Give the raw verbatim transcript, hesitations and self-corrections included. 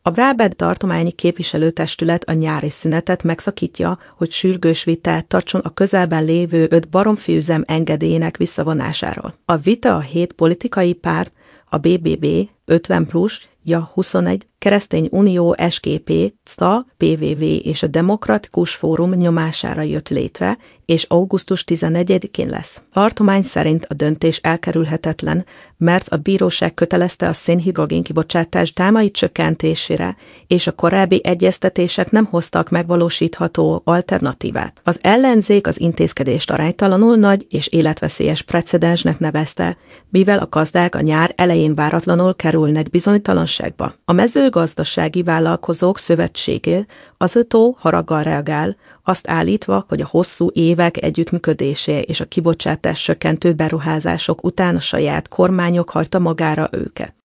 A Brabant tartományi képviselőtestület a nyári szünetet megszakítja, hogy sürgős vitát tartson a közelben lévő öt baromfiüzem engedélyének visszavonásáról. A vita a hét politikai párt, a bé bé bé, ötven plusz, ja huszonegy, Keresztény Unió es ká pé, cé á, pé vé vé és a Demokratikus Fórum nyomására jött létre, és augusztus tizenegyedikén lesz. Tartomány szerint a döntés elkerülhetetlen, mert a bíróság kötelezte a szénhidrogén kibocsátás drámai csökkentésére, és a korábbi egyeztetések nem hoztak megvalósítható alternatívát. Az ellenzék az intézkedést aránytalanul nagy és életveszélyes precedensnek nevezte, mivel a gazdák a nyár elején váratlanul kerülnek bizonytalanságba. A mezőgazdasági vállalkozók szövetsége azóta haraggal reagál, azt állítva, hogy a hosszú évek együttműködése és a kibocsátás csökkentő beruházások után a saját kormányok hagyta magára őket.